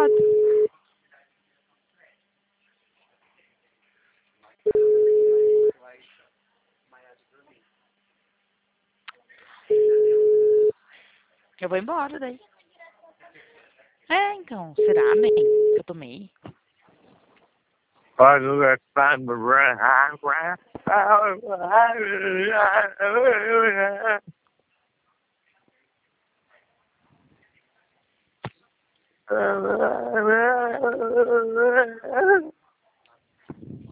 pode. Eu vou embora daí. É, então, será, bem, que eu tomei?